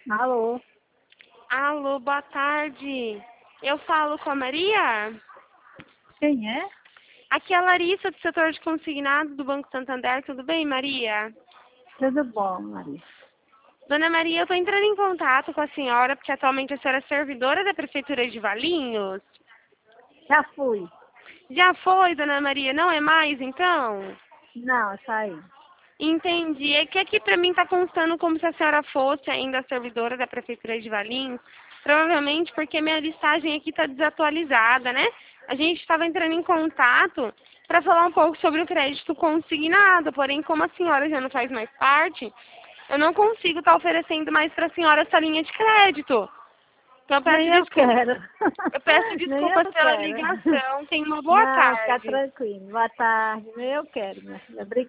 Alô? Alô, boa tarde. Eu falo com a Maria? Quem é? Aqui é a Larissa, do setor de consignado do Banco Santander. Tudo bem, Maria? Tudo bom, Maria? Dona Maria, eu estou entrando em contato com a senhora, porque atualmente a senhora é servidora da Prefeitura de Valinhos. Já fui. Já foi, Dona Maria? Não é mais, então? Não, saí. Entendi. É que aqui para mim está constando como se a senhora fosse ainda servidora da Prefeitura de Valinhos. Provavelmente porque minha listagem aqui está desatualizada, né? A gente estava entrando em contato para falar um pouco sobre o crédito consignado, porém, como a senhora já não faz mais parte, eu não consigo estar oferecendo mais para a senhora essa linha de crédito. Então Nem eu quero. eu peço Nem eu desculpas pela quero. ligação. Tenha uma boa Não, fica tarde. tranquilo. Boa tarde. Nem eu quero, minha filha. Obrigada.